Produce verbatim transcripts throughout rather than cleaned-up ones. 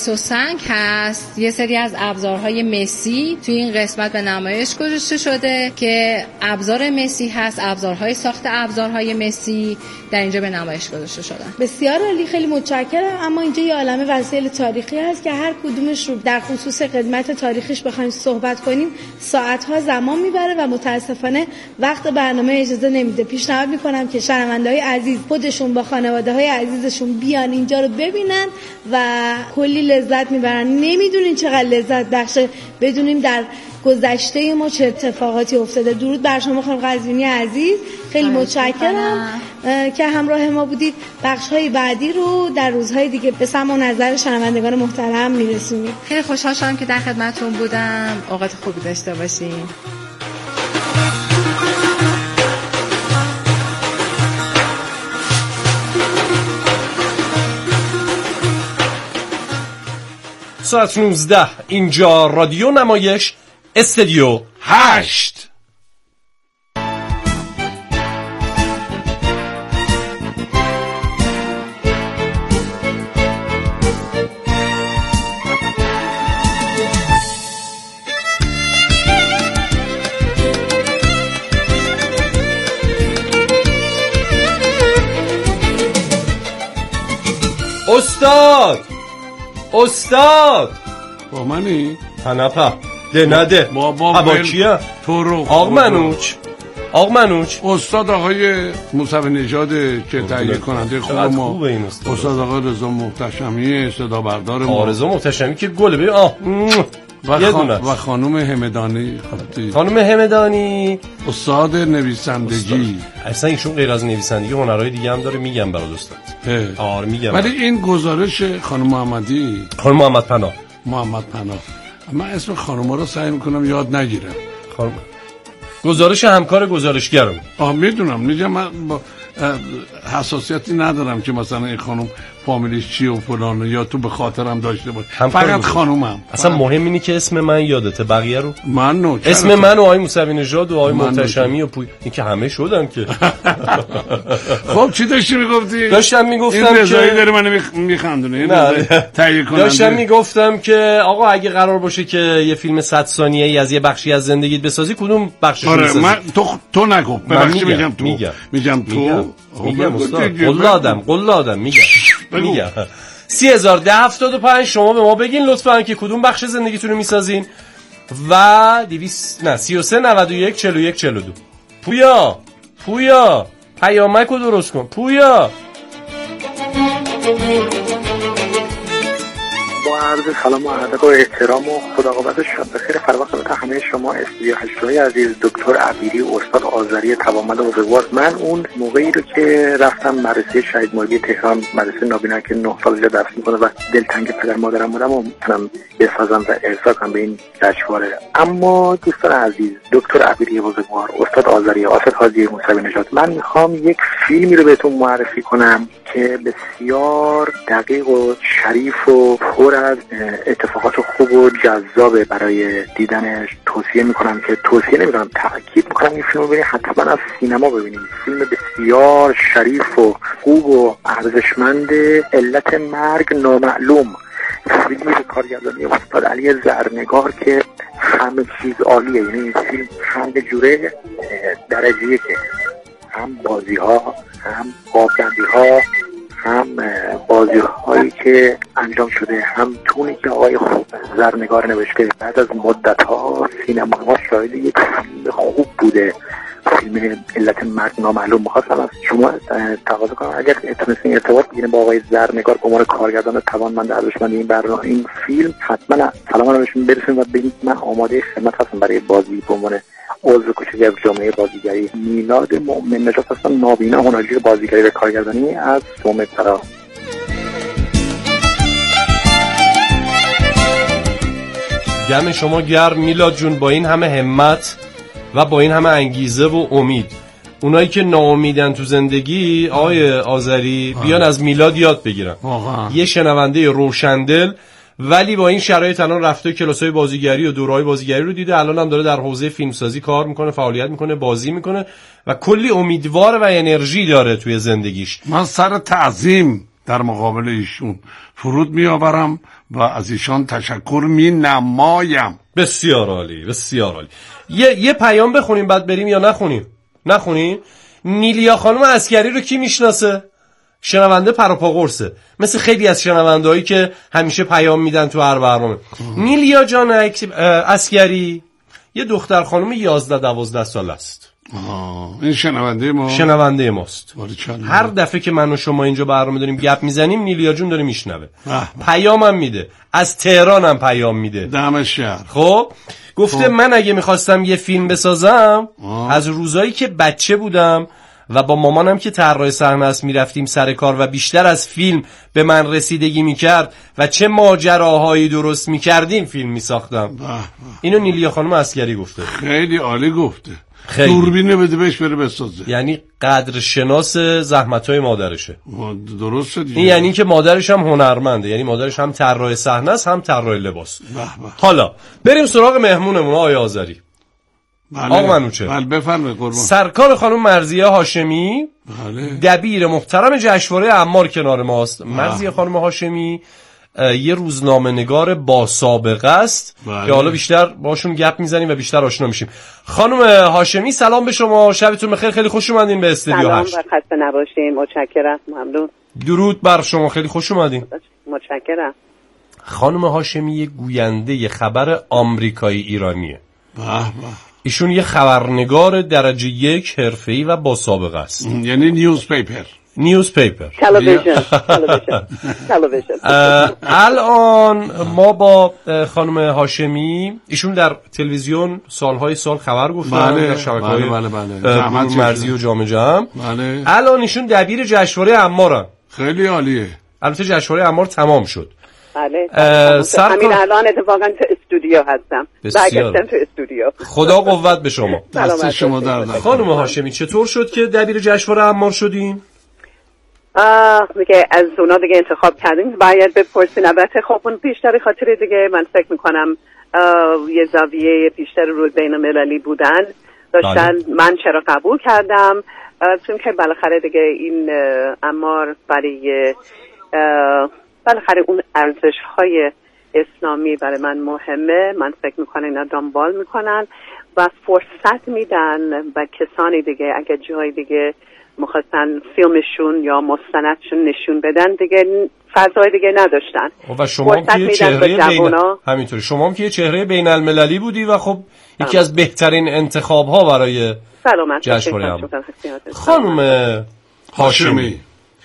مس و سنگ هست، یه سری از ابزارهای مسی توی این قسمت به نمایش گذاشته شده که ابزار مسی هست، ابزارهای ساخت ابزارهای مسی در اینجا به نمایش گذاشته شدن. بسیار عالی، خیلی متشکرم. اما اینجا یه عالمه وسایل تاریخی هست که هر کدومش رو در خصوص قدمت تاریخیش بخوایم صحبت کنیم ساعت‌ها زمان میبره و متاسفانه وقت برنامه اجازه نمیده. پیشنهاد میکنم که شنونده‌های عزیز خودشون با خانواده‌های عزیزشون بیان اینجا رو ببینن و کلی لذت میبرن. نمیدونین چقدر لذت بخشه بدونیم در گذشته ما چه اتفاقاتی افتاده. درود بر شما خانم قزوینی عزیز، خیلی متشکرم که همراه ما بودید. بخش‌های بعدی رو در روزهای دیگه به سمع و نظر شنوندگان محترم میرسونیم. خیلی خوشحال شدم که در خدمتتون بودم. اوقات خوبی داشته باشین. ساعت نوزده، اینجا رادیو نمایش استودیو هشت. استاد استاد با منی؟ پنپه ده نده بابا کیه؟ تو رو آق منوچ آق منوچ استاد آقای موسوی نژاد که تهیه کننده خوب ما استاد. استاد آقای رضا محتشمی صدا بردار ما. رضا محتشمی که گله ببین آه و, خان... و خانم همدانی خانم همدانی استاد نویسندگی. اصلا ایشون غیر از نویسندگی هنرهای دیگه هم داره، میگم برات استاد. آره میگم. ولی این گزارش خانم محمدی خانم محمد پناه محمد پناه من اسم خانم‌ها رو سعی میکنم یاد نگیرم. خانم گزارش همکار گزارشگرم. آه میدونم، میگم من با حساسیتی ندارم که مثلا این خانم فامیلیش چی و فلانه یا تو به خاطرم داشته باش. فقط خانومم. اصلا مهم اینه که اسم من یادته، بقیه رو من نو اسم من و آقای موسوی نژاد و آقای محتشمی و پوی این که همه شدن که. خب چی داشتی میگفتی؟ داشتم میگفتم این که رضایی داره منو میخندونه. تهیه کننده. داشتم میگفتم که آقا اگه قرار باشه که یه فیلم صد ثانیه‌ای از یه بخشی از زندگیت بسازی کدوم بخشش رو میسازی؟ من تو تو نگو ببخشید میگم تو میگم میگم تو میگم استاد قله آدم قله آدم میگم میگم سی هزار ده هفتاد و پنج شما به ما بگین لطفاً که کدوم بخش زندگیتون رو میسازین و دویست نه سی و سه نود و یک چهل و یک چهل و دو. پویا پویا پیامک رو درست کن پویا. با عرض سلام و ادب و احترام و خداقابت شاد بخیر فروخ خدمت همه شما استودیو هشت‌های عزیز، دکتر عبیری، استاد آذری توانمند بزرگوار. من اون موقعی رو که رفتم مدرسه شهید مالی تهران، مدرسه نابینا که نه سال درس میکنه و دلتنگ پدر مادرم بودم و میتونم بسازم و ارسال کنم به این جشنواره. اما دوستان عزیز، دکتر عبیری بزرگوار، استاد آذری، آصف حاجی موسوی نژاد، من میخوام یک فیلمی رو بهتون معرفی کنم که بسیار دقیق و شریف و پر از اتفاقات خوب و جذابه برای دیدنش. توصیه میکنم که توصیه نمیکنم تاکید میکنم این فیلم رو ببینید، حتما از سینما ببینید. فیلم بسیار شریف و خوب و ارزشمند، علت مرگ نامعلوم. فیلمی به کارگردانی استاد علی زرنگار که همه چیز عالیه. یعنی این فیلم هم به جوره درجه که هم بازی ها، هم قابلندی ها، هم بازی هایی که انجام شده، هم تونی که آقای زرنگار نوشته. بعد از مدت ها سینما ما شاهد یک فیلم خوب بوده، فیلم علت مرگ نامعلوم. می‌خواستم از شما تقاضا کنم اگر تونستین ارتباط بگیرین با آقای زرنگار به عنوان کارگردان توانمند ارزشمند این برنامه این فیلم، حتما سلام رو بهشون برسونید و بگید من آماده خدمت هستم برای بازی به عنوان عضو کوچکی از جامعه بازیگری. میلاد مؤمن نژاد هستم، نابینا، هنرجوی بازیگری و کارگردانی از سومترا. دم شما گرم میلاد جون، با این همه همت و با این همه انگیزه و امید. اونایی که ناامیدن تو زندگی آقای آذری بیان از میلاد یاد بگیرن. آه. یه شنونده روشندل ولی با این شرایط الان رفته کلاسای بازیگری و دوره‌های بازیگری رو دیده، الان هم داره در حوزه فیلمسازی کار میکنه، فعالیت میکنه، بازی میکنه و کلی امیدوار و انرژی داره توی زندگیش. من سر تعظیم در مقابل ایشون فرود می آورم و از ایشان تشکر می نمایم. بسیار عالی، بسیار عالی. یه یه پیام بخونیم بعد بریم یا نخونیم؟ نخونیم. نیلیا خانم عسکری رو کی میشناسه؟ شنونده پروپا قرصه، مثل خیلی از شنوندهایی که همیشه پیام میدن تو هر برنامه. نیلیا جان عسکری یه دختر خانم یازده دوازده ساله است. آه، این شنونده ما شنونده ماست. باریکلا. هر دفعه که من و شما اینجا برنامه داریم گپ میزنیم نیلیا جون داره میشنوه، پیامم میده، از تهران هم پیام میده، دمش گرم. خب گفته خب. من اگه میخواستم یه فیلم بسازم آه. از روزایی که بچه بودم و با مامانم که طراح صحنه است میرفتیم سر کار و بیشتر از فیلم به من رسیدگی میکرد و چه ماجراهایی درست میکردیم فیلم میساختم. اینو نیلیا خانم عسکری گفته. خیلی عالی گفته. خیلی. دوربینه بده بهش بره بسازه. یعنی قدرشناس زحمت‌های مادرشه. درسته دیگه. این یعنی که مادرش هم هنرمنده، یعنی مادرش هم طراح صحنه است هم طراح لباس. حالا بریم سراغ مهمونمون آقای آذری. بله. آقا منوچه. بله بفرمایید قربان. سرکار خانم مرضیه هاشمی، بله. دبیر محترم جشنواره عمار کنار ماست. مرضیه خانم هاشمی یه روزنامه نگار با سابقه است بله. که حالا بیشتر باشون گپ میزنیم و بیشتر آشنا میشیم. خانم هاشمی سلام به شما، شبتون بخیر، خیلی خوش اومدین به استودیو هشت. سلام و خسته نباشین، متشکرم، ممنون. درود بر شما، خیلی خوش اومدین. متشکرم. خانم هاشمی گوینده خبر آمریکایی ایرانیه. به به. ایشون یه خبرنگار درجه یک حرفه‌ای و با سابقه است. یعنی نیوز پیپر. نیوز پیپر. تلویزیون. تلویزیون. تلویزیون. الان ما با خانم هاشمی، ایشون در تلویزیون سالهای سال خبر گفتن بله. در شبکه‌های بله بله بله. مرزی و جام جم. بله. الان ایشون دبیر جشنواره عمارن. خیلی عالیه. البته جشنواره عمار تمام شد. بله. همین الان اتفاقا تو استودیو هستم. برگشتم تو استودیو. خدا قوت به شما. دست شما درد نکنه. خانم هاشمی چطور شد که دبیر جشنواره عمار شدین؟ آه میگه از اونا دیگه انتخاب کردیم، باید بپرسین. البته خب اون بیشتر خاطر دیگه من فکر میکنم یه زاویه بیشتر روی بین المللی بودن داشتن. من چرا قبول کردم؟ چون که بالاخره دیگه این عمار برای بالاخره اون ارزش های اسلامی برای من مهمه. من فکر میکنم اینا دنبال میکنن و فرصت میدن به کسانی دیگه اگه جای دیگه مخواستن فیلمشون یا مستندشون نشون بدن دیگه فضای دیگه نداشتن. و شما هم که چهره بین همینطوری شما هم که چهره بین المللی بودی و خب یکی از بهترین انتخاب ها برای جشنواره عمار. خانم هاشمی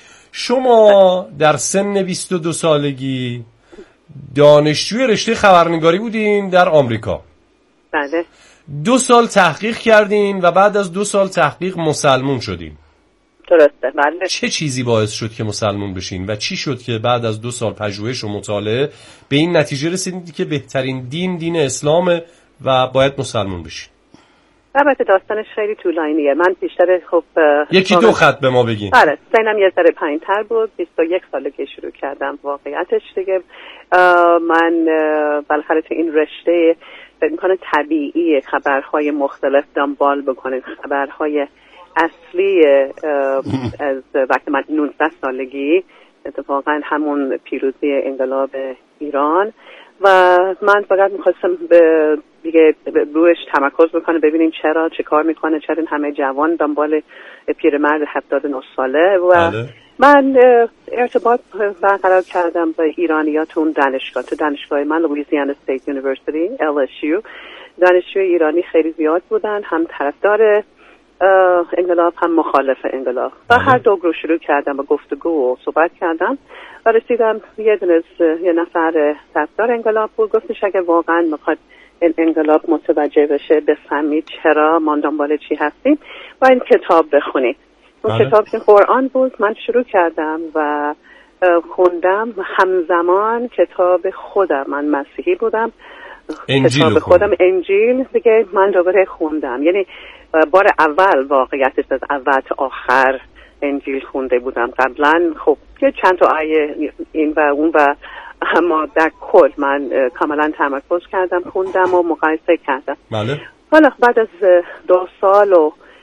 شما در سن بیست و دو سالگی دانشجوی رشته خبرنگاری بودین در آمریکا. بله. دو سال تحقیق کردین و بعد از دو سال تحقیق مسلمون شدین. درسته. بله. چه چیزی باعث شد که مسلمون بشین و چی شد که بعد از دو سال پژوهش و مطالعه به این نتیجه رسیدید که بهترین دین دین اسلامه و باید مسلمون بشین؟ البته داستانش خیلی طولانیه. من بیشتر خب یکی دو خط به ما بگین. آره سنم یه ذره پایین‌تر بود، بیست و یک سالگی شروع کردم. واقعیتش دیگه من بالاخره تو این رشته فکر می‌کنم طبیعی خبرهای مختلف دنبال بکنم. خبرهای اصلی از وقتی من نوزده سالگی اتفاقا همون پیروزی انقلاب ایران و من فقط میخواستم به دیگه روش تمرکز بکنه، ببینیم چرا چه کار میکنه، چرا این همه جوان دنبال پیرمرد هفتاد و نه ساله و بله. من ارتباط برقرار کردم با ایرانی‌ها تو اون دانشگاه. تو دانشگاه من لوئیزیانا استیت یونیورسیتی ال اس یو دانشجوی ایرانی خیلی زیاد بودن، هم طرفدار انقلاب هم مخالف انقلاب و هر دو رو شروع کردم با گفتگو و صحبت کردم و رسیدم یه دونه یه نفر طرفدار انقلاب بود. گفتش اگه واقعا میخواد این انقلاب متوجه بشه بفهمید چرا ما دنبال چی هستیم و این کتاب بخونید. اون بله. کتاب قرآن بود. من شروع کردم و خوندم همزمان کتاب خودم. من مسیحی بودم، کتاب خودم انجیل دیگه من دوباره خوندم. یعنی بار اول واقعیتش از اول تا آخر انجیل خونده بودم. قبلا خب یه چند تا آیه این و اون و اما در کل من کاملا تمرکز کردم خوندم و مقایسه کردم. بله. حالا بعد از دو سال و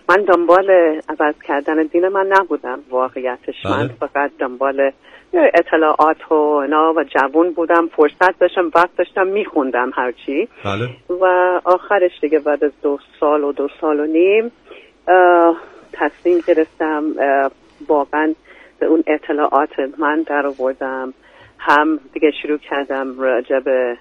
من دنبال عوض کردن دین من نبودم واقعیتش. بله. من فقط دنبال اطلاعات و اینا و جوون بودم، فرصت داشتم، وقت داشتم، میخوندم هرچی. بله. و آخرش دیگه بعد از دو سال و دو سال و نیم تصمیم گرفتم واقعا به اون اطلاعات من در آوردم، هم دیگه شروع کردم راجع به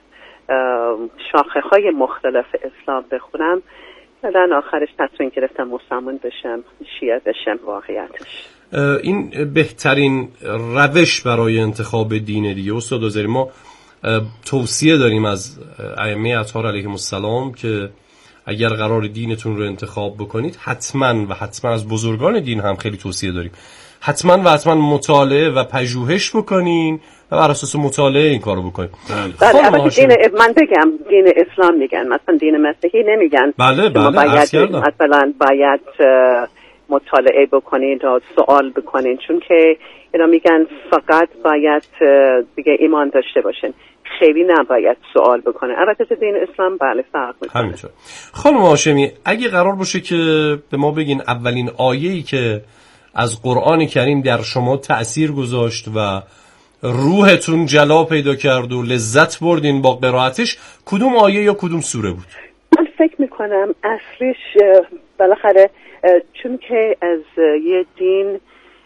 شاخه های مختلف اسلام بخونم. بعدن آخرش تصمیم گرفتم مسلمان بشم، شیعه بشم واقعیتش. این بهترین روش برای انتخاب دین دیگه. استاد آذری، ما توصیه داریم از ائمه اطهار علیهم السلام که اگر قرار دینتون رو انتخاب بکنید حتما و حتما از بزرگان دین هم خیلی توصیه داریم حتما و حتما مطالعه و پژوهش بکنین و بر اساس مطالعه این کارو بکنین. بله. البته دین من بگم دین اسلام میگن، مثلا دین مسیحی نمیگن. بله بله. باید مثلا باید مطالعه بکنید و سوال بکنید، چون که اینا میگن فقط باید دیگه ایمان داشته باشین، خیلی نباید سوال بکنه. البته تو دین اسلام بله فرق میکنه. همینطور. خانم هاشمی، اگه قرار باشه که به ما بگین اولین آیه‌ای که از قرآن کریم در شما تأثیر گذاشت و روحتون جلا پیدا کرد و لذت بردین با قرائتش، کدوم آیه یا کدوم سوره بود؟ من فکر میکنم اصلیش بالاخره چون که از یه دین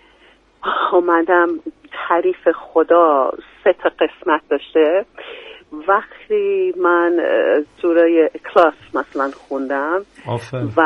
اومدم، تعریف خدا سه تا قسمت داشته. وقتی من سوره اخلاص مثلا خوندم آفر. و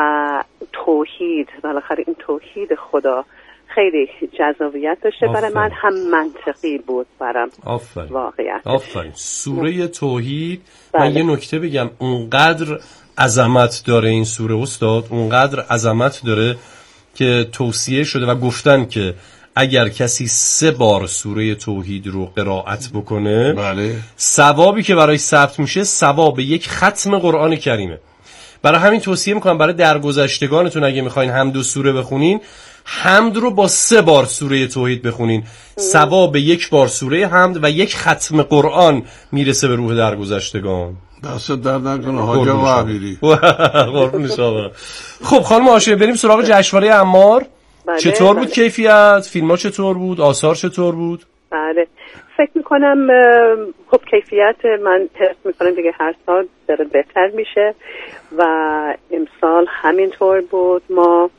توحید، بالاخره این توحید خدا خیلی جذابیت داشته برای من، هم منطقی بود برام واقعیت. آفرین. سوره توحید. بله. من یه نکته بگم، اونقدر عظمت داره این سوره استاد، اونقدر عظمت داره که توصیه شده و گفتن که اگر کسی سه بار سوره توحید رو قرائت بکنه، بله، ثوابی که برای ثبت میشه ثواب یک ختم قرآن کریمه. برای همین توصیه میکنم برای درگذشتگانتون اگه میخواین حمد و سوره بخونین، حمد رو با سه بار سوره توحید بخونین، ثواب یک بار سوره حمد و یک ختم قرآن میرسه به روح درگذشتگان. دست درد نکنه حاج آقا امیری. قربون شما. خب خانم هاشمی، بریم سراغ جشنواره عمار. بله، چطور بود بله. کیفیت؟ فیلم‌ها چطور بود؟ آثار چطور بود؟ بله، فکر میکنم خب کیفیت من حس میکنم دیگه هر سال داره بهتر میشه و امسال همینطور بود. ما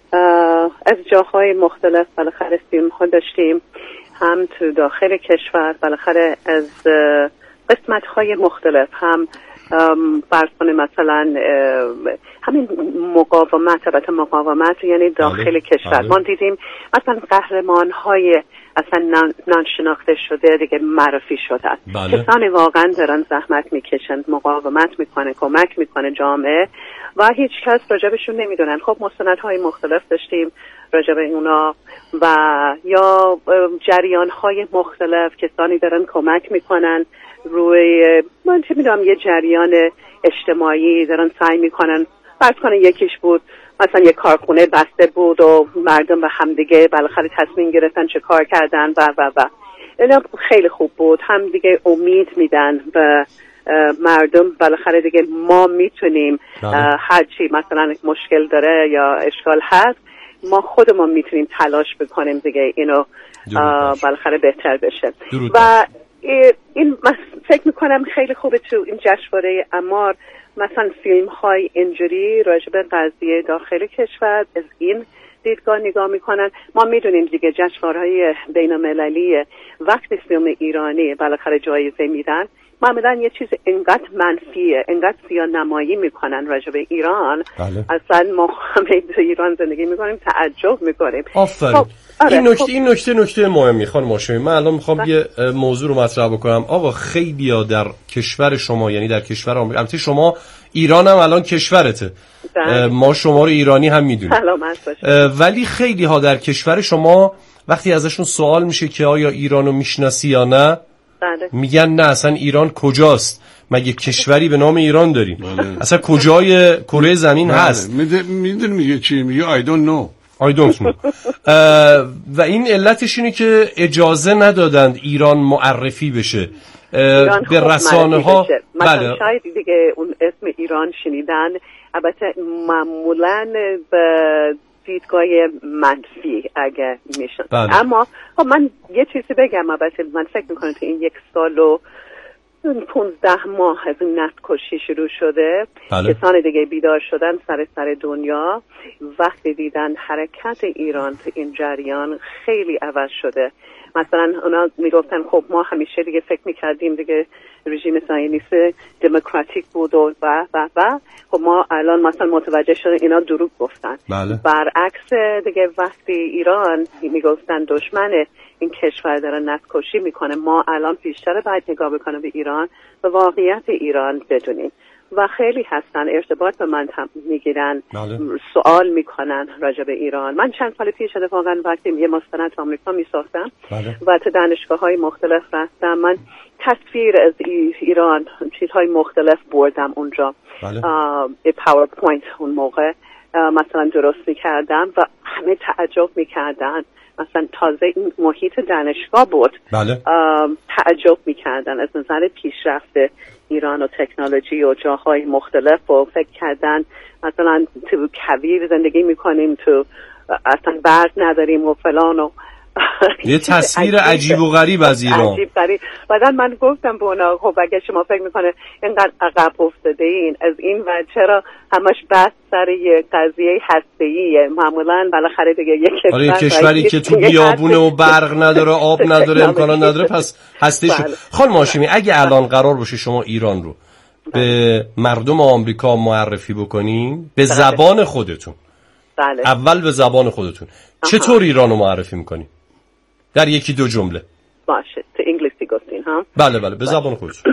از جاهای مختلف بالاخره فیلم ها داشتیم، هم تو داخل کشور بالاخره از قسمت های مختلف، هم فرض کنه مثلا همین مقاومت، البته مقاومت یعنی داخل بله. کشور. ما دیدیم مثلا قهرمان های اصلا ناشناخته شده دیگه معرفی شدن، بله. کسانی واقعا دارن زحمت میکشن، مقاومت میکنه، کمک میکنه جامعه و هیچ کس راجبشون نمیدونن. خب مستندهای مختلف داشتیم راجب اونا و یا جریان های مختلف، کسانی دارن کمک میکنن روی من چه میدونم یه جریان اجتماعی دارن سعی میکنن. فرض کنه یکیش بود مثلا یه کارخونه بسته بود و مردم به همدیگه بالاخره تصمیم گرفتن چه کار کردن و و و اینا خیلی خوب بود. هم دیگه امید میدن به مردم بالاخره دیگه ما میتونیم هر چی مثلا مشکل داره یا اشکال هست، ما خودمون میتونیم تلاش بکنیم دیگه اینو بالاخره بهتر بشه. و این فکر میکنم خیلی خوبه تو این جشنواره عمار مثلا فیلم های اینجوری راجع به قضیه داخل کشور از این دیدگاه نگاه میکنن. ما میدونیم دیگه جشنواره‌های بین المللی وقتی فیلم ایرانی بالاخره جایزه میدن، معمولا یه چیز انقدر منفیه، انقدر سیاه نمایی میکنن راجع به ایران. بله. اصلا ما همه تو ایران زندگی میکنیم تعجب میکنیم. آفرین. خب آره، این نکته خب. این نکته نکته مهمی خانم هاشمی. من الان میخوام بله. یه موضوع رو مطرح بکنم. آقا خیلیا در کشور شما، یعنی در کشور آمریکا، البته شما ایران هم الان کشورته، بله. ما شما رو ایرانی هم میدونیم، ولی خیلی ها در کشور شما وقتی ازشون سوال میشه که آیا ایرانو میشناسی یا نه، بله. میگن نه اصلا ایران کجاست، مگه کشوری به نام ایران داریم؟ بله. اصلا کجای کره زمین بله. هست؟ میدونی میگه چی؟ میگه I don't know I don't know. و این علتش اینه که اجازه ندادند ایران معرفی بشه به رسانه ها. بله شاید دیگه اون اسم ایران شنیدن البته معمولاً به دیدگاه منفی اگه میشن. بله. اما خب من یه چیزی بگم، البته من فکر میکنم که این یک سال و پونزده ماه از این نسل کشی شروع شده. بله. کسان دیگه بیدار شدن سر سر دنیا، وقتی دیدن حرکت ایران تو این جریان خیلی عوض شده. مثلا اونا میگفتن خب ما همیشه دیگه فکر میکردیم دیگه رژیم صهیونیست دموکراتیک بود و و و و خب ما الان مثلا متوجه شدیم اینا دروغ گفتن. بله. برعکس دیگه وقتی ایران میگفتن دشمن این کشور داره نسل کشی میکنه، ما الان بیشتر باید نگاه بکنیم به ایران و واقعیت ایران بدونیم. و خیلی هستن ارتباط به من میگیرن، بله. سوال میکنن راجع به ایران. من چند سال پیش اتفاقا وقتی یه مستند تو آمریکا میساختم، بله. و تو دانشگاه های مختلف رفتم، من تصویر از ایران چیزهای مختلف بردم اونجا. بله. یه پاورپوینت اون موقع مثلا درست میکردم و همه تعجب میکردن. مثلا تازه این محیط دانشگاه بود. بله. تعجب میکردن از نظر پیشرفت ایران و تکنولوژی و جاهای مختلف و فکر کردن مثلا تو کویر زندگی میکنیم، تو اصلا برق نداریم و فلان و یه تصویر عجیب و غریب از ایران. عجیب غریب. بعدن من گفتم به اونا خب اگه شما فکر میکنه اینقدر عقب افتاده این از این و چرا همش بحث سر یه قضیه هسته‌ایه، معمولا بالاخره دیگه یک کشور آره کشوری که تو بیابونه و برق نداره، آب نداره، امکانات نداره، پس هسته‌ایشو. خانم هاشمی اگه الان قرار باشه شما ایران رو به مردم آمریکا معرفی بکنین به زبان خودتون، بله. اول به زبان خودتون چطور ایران رو معرفی میکنین؟ در یکی دو جمله. باشه تو انگلیسی گفتین ها؟ بله بله به زبان خودتون.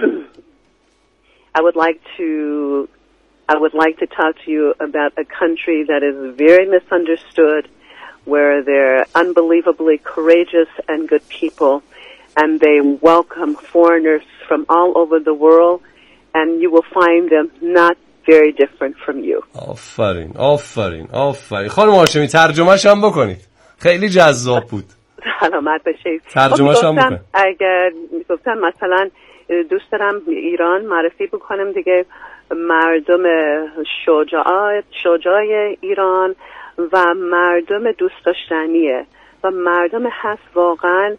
I would like to I would like to talk to you about a country that is very misunderstood, where they're unbelievably courageous and good people, and they welcome foreigners from all over the world, and you will find them not very different from you. آفرین آفرین آفرین. خانم هاشمی ترجمه‌ش هم بکنید، خیلی جذاب بود. سلامت باشید. ترجمه‌ش هم بکنید. اگر گفتم مثلا دوست دارم ایران معرفی بکنم دیگه، مردم شجاع شجاع ایران و مردم دوست داشتنیه و مردم هست واقعا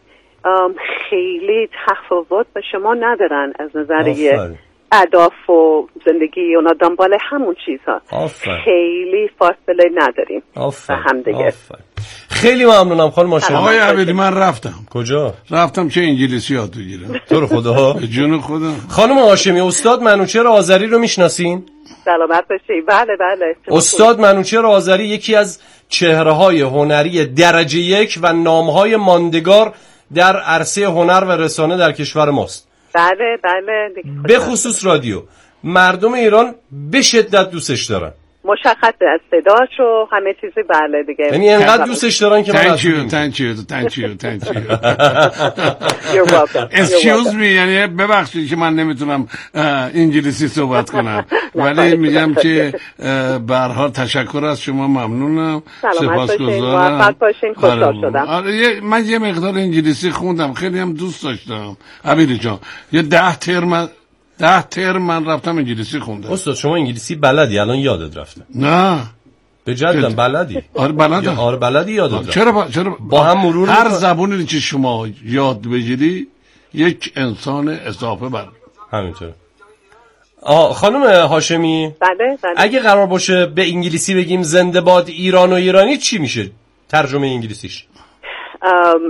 خیلی تفاوت به شما ندارن از نظر اهداف و زندگی، اونا دنبال همون چیزها. خیلی فاصله نداریم با هم دیگه. خیلی ممنونم خانم هاشمی. آقای عبیدی من رفتم. کجا؟ رفتم چه انگلیسی یاد بگیرم. تو رو خدا. به جون خدا. خانم هاشمی استاد منوچهر آذری رو میشناسین؟ سلامت باشی. بله بله. استاد منوچهر آذری یکی از چهره‌های هنری درجه یک و نام‌های ماندگار در عرصه هنر و رسانه در کشور ماست. بله بله. به خصوص رادیو مردم ایران به شدت دوستش دارن. مشخصه از صداش و همه چیزی. بله دیگه. یعنی اینقدر دوستش دارن که من thank you thank you thank you thank you you're welcome. excuse me یعنی ببخشید که من نمیتونم انگلیسی صحبت کنم ولی میگم که به هر حال تشکر از شما، ممنونم، سپاسگزارم. موفق باشین. خوشحال شدم. من یه مقدار انگلیسی خوندم، خیلی هم دوست داشتم. عبیدی جان یه ده ترم ده ترم من رفتم انگلیسی خوندم. استاد شما انگلیسی بلدی؟ الان یادت رفته؟ نه به جدم بلدی؟ آره بلدم. آره بلدی یادت رفته. چرا با... چرا با هم مرور هر زبونی که شما یاد بگیری یک انسان اضافه بر همینطوره. آه خانم هاشمی بله بله. اگه قرار باشه به انگلیسی بگیم زنده باد ایران و ایرانی چی میشه ترجمه انگلیسیش؟ um,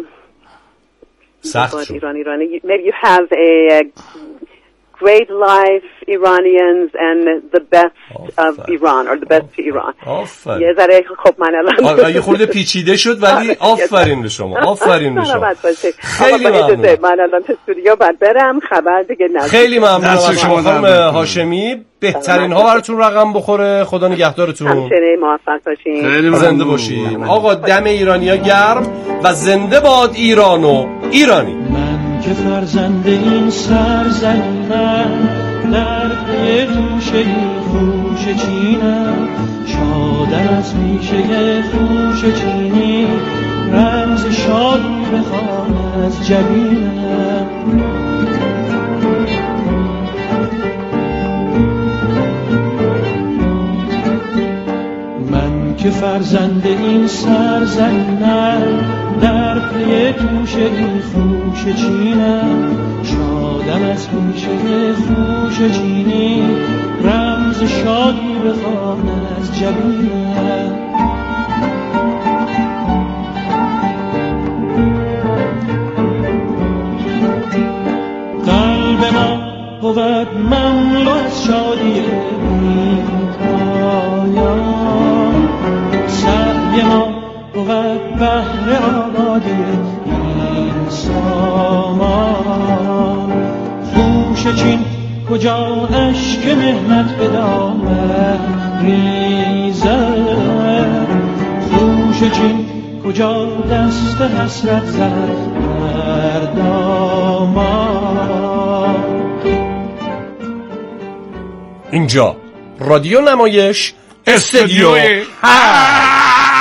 سخت شد. ایران ایرانی. Maybe you have a great life Iranians and the best of Iran or the best to Iran. آفرین. یه ذره خب من الان یه خورده پیچیده شد ولی آفرین به شما. آفرین به شما. خیلی ممنون. من الان تو استودیو بعد برم خبر دیگه نزدیک. خیلی ممنونم از شما خانم هاشمی. بهترین ها براتون رقم بخوره. خدا نگهدارتون. همچنین موفق باشین. زنده باشین. آقا دم ایرانیا گرم و زنده باد ایران و ایرانی. که فرزند این سرزمینم در پی خوشه خوشه چینم، شادر از میشه خوشه چینی، رمز شادی بخوان از جبینم. که فرزند این سرزمینم، در پی توشه این خوشه چینم. شادم از خوشه خوشه چینی، رمز شادی بخوان از جبینم. قلب ما بود مملو از شادی بی پایان، سعی ما بود بهر آبادی این سامان. خوشه چین کجا عشق مهنت به دامن ریزد، خوشه چین کجا دست حسرت زد بر دامان. اینجا رادیو نمایش استودیو هشت.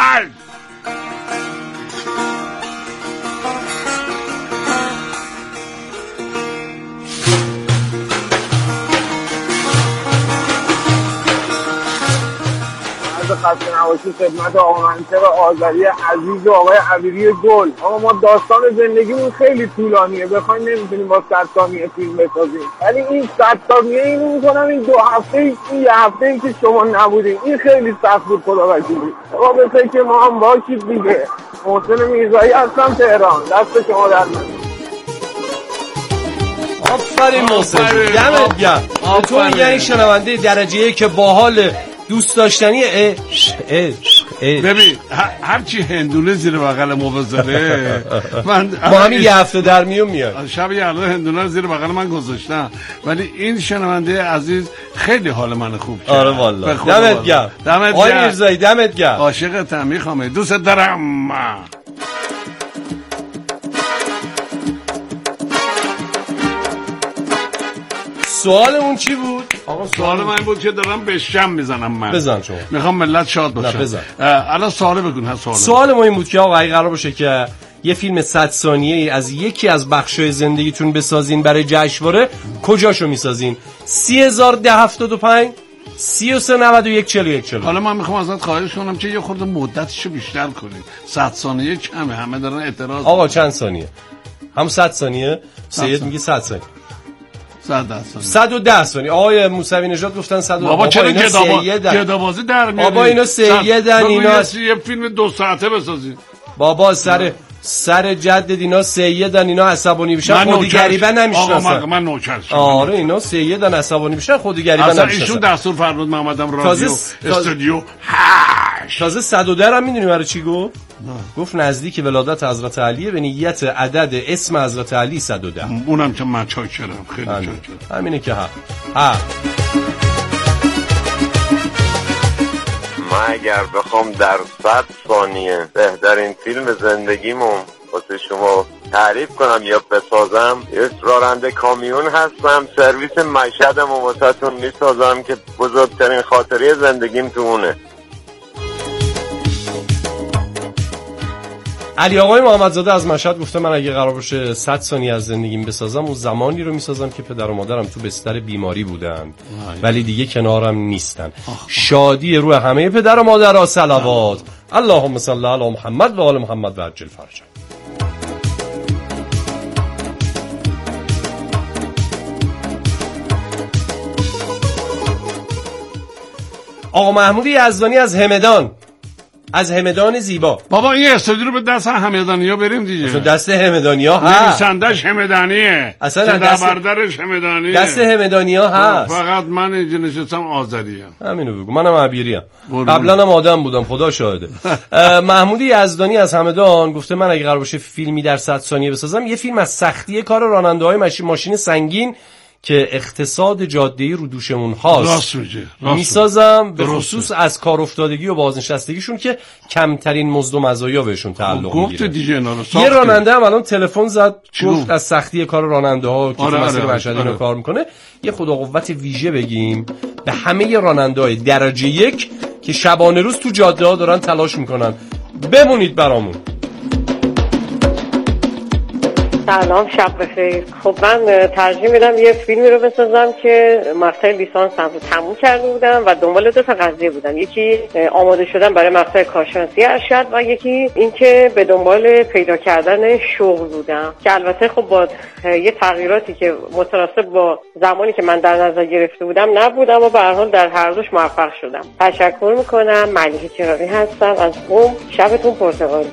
خسته نباشید خدمت آقا منطق آذری عزیز و آقای عبیری گل. آقا ما داستان زندگیمون خیلی طولانیه، بخوایم نمیتونیم با صد ثانیه فیلم بسازیم، ولی این صد ثانیه اینو میکنم این دو هفته این یه هفته این که شما نبودیم این خیلی سخت بود. خدا وکیلی آقا بخیر که ما هم باشید دیگه. محسن میرزایی هستم تهران، دست شما در من. آفرین محسن، دمت گرم. تو میگه این شنونده درجه که باحال دوست داشتنی عشق عشق ببین هرچی هندونه زیر بغل ما بذاره من با همین یه هفته در میون میاد. شب یه هفته هندونه رو زیر بغل من گذاشتم، ولی این شنونده عزیز خیلی حال من خوب کرد. آره والله دمت گرم آقای میرزایی، دمت گرم. عاشقتم، میخوام دوست دارم. سوالمون چی بود؟ آقا سوال من بود که دارم به شم میزنم من. بزن شما. میخوام ملت شاد باشن. نه بزن. الان سوال بگون. ها سوال. سوال ما این بود که آقا اگه قرار باشه که یه فیلم صد ثانیه‌ای از یکی از بخش‌های زندگیتون بسازین برای جشنواره، کجاشو میسازین؟ سی هزار ده هفتاد و پنج سی و سه نود و یک چهل و یک چهل. حالا من میخوام ازت خواهش کنم که یه خورده مدتشو بیشتر کنیم. صد ثانیه کمه، همه دارن اعتراض. آقا چند ثانیه؟ هم صد ثانیه؟ سید میگه صد ثانیه. صد و ده ثانیه. آقای موسوی نژاد گفتن صد و ده. بابا چرا گدابازی در میاری؟ بابا اینا سیدن، اینا یه فیلم دو ساعته بسازید. بابا سر سر جد اینا سیدن، اینا عصبانی بشن خودی غریبه نمیشناسن. آقا من نوکرشم. آره اینا سیدن عصبانی بشن خودی غریبه نمیشناسن. اصلا ایشون دستور فرمود من اومدم رادیو استودیو هشت. تازه صد و ده هم میدونی برای چی گفت؟ گفت نزدیک ولادت حضرت علیه به نیت عدد اسم حضرت علی صد و ده. اونم که من چای کردم، خیلی چای کردم. همینه که ها ها من اگر بخوام در صد ثانیه بهترین فیلم زندگیمو واسه شما تعریف کنم یا بسازم، یه راننده کامیون هستم، سرویس مشهدم و واسهتون میسازم که بزرگترین خاطره زندگیم تو اونه. علی آقای محمدزاده از مشهد گفته من اگه قرار باشه صد ثانیه از زندگیم بسازم اون زمانی رو میسازم که پدر و مادرم تو بستر بیماری بودن ولی دیگه کنارم نیستن. شادی روی همه پدر و مادرها صلوات. اللهم صل علی محمد و آل محمد و عجل فرجهم. آقا محمود یزدانی از همدان، از همدان زیبا. بابا این استودیو رو به دست همدانی‌ها بریم دیگه. اصلا دست همدانی‌ها هست. نویسندش همدانیه. اصلا دست بردرش همدانیه. دست همدانی‌ها هست. فقط من اینجا نشستم آذریه. همینو بگو. منم عبیریم. قبلا هم آدم بودم، خدا شاهده. محمود یزدانی از همدان گفته من اگه قرار باشه فیلمی در صد ثانیه بسازم، یه فیلم از سختی کار راننده‌های ماشین ماشین سنگین که اقتصاد جاده‌ای رو دوشمون هاست راست میگه میسازم، به خصوص از کار افتادگی و بازنشستگیشون که کمترین مزد و مزایا بهشون تعلق میگیره. یه راننده هم الان تلفن زد گفت از سختی کار راننده ها که آره تو مسیر آره مشهد آره. اینو کار میکنه. یه خدا قوت ویژه بگیم به همه راننده های درجه یک که شبانه روز تو جاده ها دارن تلاش میکنن، بمونید برامون. سلام، شب بخیر. خب من ترجیح میدم یه فیلمی رو بسازم که مقطع لیسانسم رو تموم کرده بودم و دنبال دو تا قضیه بودم. یکی آماده شدن برای مقطع کارشناسی ارشد و یکی اینکه به دنبال پیدا کردن شغل بودم که البته خب با یه تغییراتی که متناسب با زمانی که من در نظر گرفته بودم نبودم و به هر حال در هر دوش موفق شدم. تشکر میکنم. ملیحه چراغی هستم از قم. شبتون پرتقالی.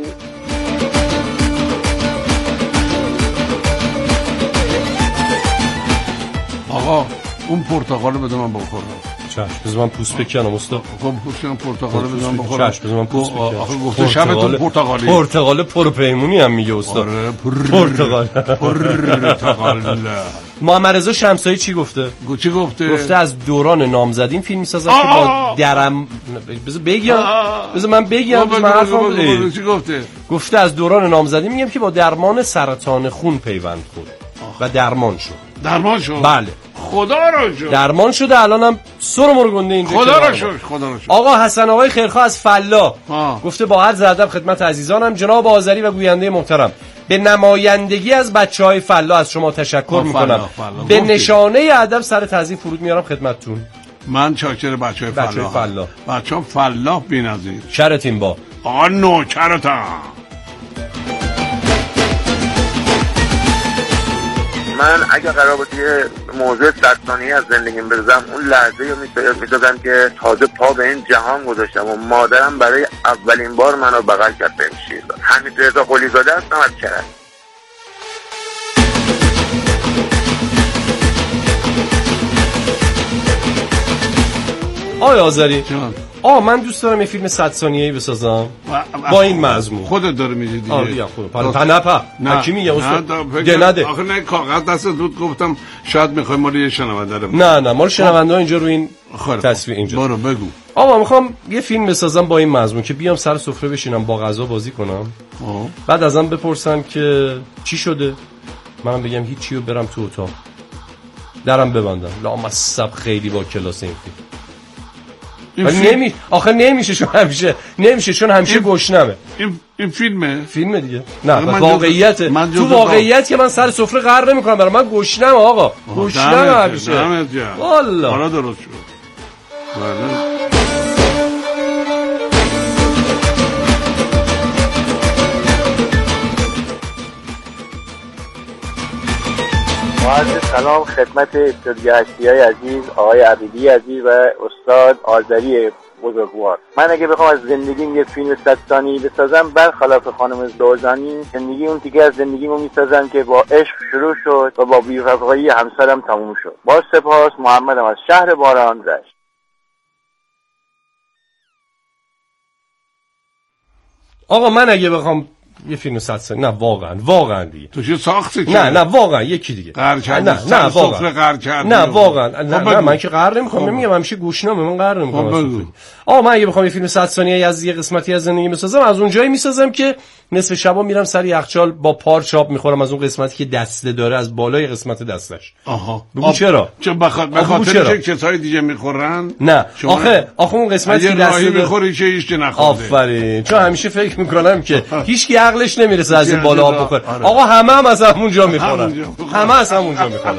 آقا اون پرتقال بده من بخورم. چشم، بذار من پوست بکنم استاد. خب پوستم پرتقال بده من بخورم. چشم، بذار من پوست بکنم. آخه گفته شبتون پرتقالی. پرتقال پرپیمونی هم میگه استاد. آره پرتقال. پرتقال. محمد رضا شمسایی چی گفته؟ چی گفته؟ گفته از دوران نامزدی فیلم میسازم که با درم. بذار بگم. بذار من بگم. من چی گفته؟ گفته از دوران نامزدی میگم که با درمان سرطان خون پیوند خورد و درمان شد. درمان شد؟ بله. خدا رو شد. درمان شده الانم سر مرگنده اینجا. خدا رو شد. خدا رو شد. آقا حسن آقای خیرخواه از فلا گفته با عرض ادب خدمت عزیزانم، جناب آذری و گوینده محترم، به نمایندگی از بچهای فلا از شما تشکر میکنم. به نشانه ادب سر تعظیم فرود میارم خدمتتون. من چاکر بچهای فلا. بچهای فلا. بچه‌ها فلا بی‌نظیر. شرطین با. آقا نوکرتم. من اگه قرار بود یه موضوع صد ثانیه‌ای از زندگیم بزنم، اون لحظه رو می‌سازم که تازه پا به این جهان گذاشتم و مادرم برای اولین بار منو بغل کرد بهم شیر داد. حمید رضا قلی‌زاده هستم از کرج. آقای آذری آه من دوست دارم یه فیلم صد ثانیه‌ای بسازم با این مضمون. خودت داره میگی دیگه. آره یا خود. پا نه پا. کی میگه استاد؟ ده نده. آخه نه کاغذ دست دود گفتم شاید میخوای مال یه شنونده رو. نه نه مال شنونده ها اینجا رو این تصویر اینجا. برو بگو. آقا میخوام یه فیلم بسازم با این مضمون که بیام سر سفره بشینم با غذا بازی کنم. آه. بعد ازم بپرسن که چی شده؟ منم بگم هیچی و برم تو اتاق. درم ببندم. لامصب خیلی با کلاس این فیلم. ولی نمی آخه نمیشه چون همیشه نمیشه چون همیشه گشنمه. این این فیلمه فیلمه دیگه. نه واقعیت تو واقعیت که من سر سفره قرار نمیکنم، برای من گشنمه آقا. گشنمه همیشه. والله حالا درست شد. بله. عرض سلام خدمت استودیو هشتی‌های عزیز، آقای عبیدی عزیز و استاد آذری بزرگوار. من اگه بخوام از زندگیم یه فیلم صد ثانیه‌ای بسازم، برخلاف خانم زوزانی زندگی اون دیگه از زندگیمو میسازم که با عشق شروع شد و با بی‌وفایی همسرم تموم شد. با سپاس. محمدم از شهر باران رشت. آقا من اگه بخوام یه فیلم صد سال نه واقعا واقعا دیگه تو چه ساختی؟ نه نه واقعا یکی دیگه قهر کردی. نه نه واقعا قهر کردی. نه واقعا نه, نه من که قهر نمی‌کنم. نمیگم همیشه گوشنامه، من قهر نمی‌کنم. آقا من اگه بخوام یه فیلم صد ثانیه‌ای از یه قسمتی از زندگی بسازم، از اون جایی میسازم که نصف شبا میرم سر یخچال با پارچ آب میخورم از اون قسمتی که دسته داره، از بالای قسمت دستش. آها بگو چرا؟ چه بخاطر چه کسایی دیگه میخورن؟ نه آخه آخه اون قسمتی که دسته میخوری چه هیچ نخورده. آفرین. چون همیشه فکر میکنم که هیچ کی عقلش نمیرسه از این بالا آب بخوره. آقا همه هم از همونجا میخورن. همه از همونجا میخورن.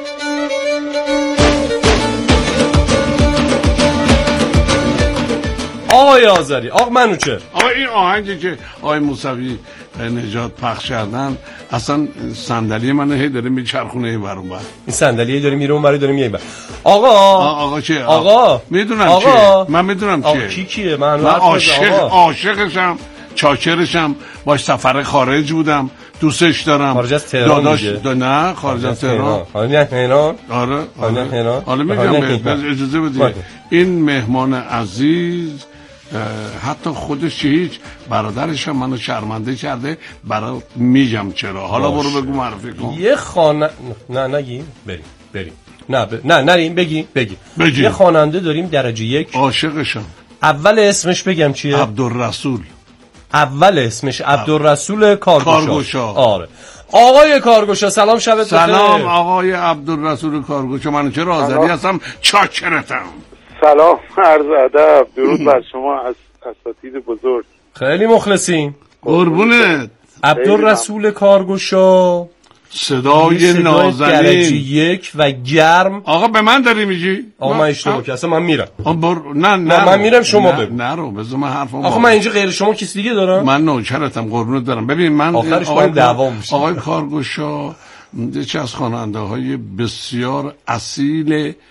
آقای آذری آقا منوچهر آقا این آهنگی که آقای موسوی نجات پخش کردن اصلا صندلی منو هی داره میچرخونه این ور اون ور. این صندلیه داره میره اون ور داره میاد. آقا آقا چه آقا میدونم چیه من میدونم چیه. آقا کی کیه؟ من عاشق عاشقشم چاکرشم، باش سفر خارج بودم، دوستش دارم. خارج از تهران داداش دا نه خارج از تهران. خارج از تهران. آره خارج از تهران. حالا میگم اجازه بدید. این مهمان عزیز حتی خودش هیچ برادرش هم منو شرمنده کرده، برای میگم چرا. حالا برو بگو معرفی کن. یه خانه نه نگیم بریم بریم نه ب... نه نریم بگی بگی بگی. یه خواننده داریم درجه یک، عاشقشم. اول اسمش بگم چیه؟ عبدالرسول. اول اسمش عبدالرسول کارگوشا. کارگوشا. آره آقای کارگوشا سلام شبت بخیر. سلام آقای عبدالرسول کارگوشا. من چرا آذری هستم چاکرتم. سلام عرض ادب درود بر شما از اساتید بزرگ. خیلی مخلصیم. قربونت. عبدالرسول کارگوشا صدای نازنین یک و گرم. آقا به من داری میگی؟ آقا من اشتباه کردم، من میرم. بر... نه نه من میرم، شما بگو. نه رو بذار من حرفم. آخه من اینجا غیر شما کسی دیگه دارم؟ من نوکرتم، قربونت دارم. ببین من آخرش آقای دعوا میشه. آقای کارگوشا یکی از خواننده های بسیار اصیل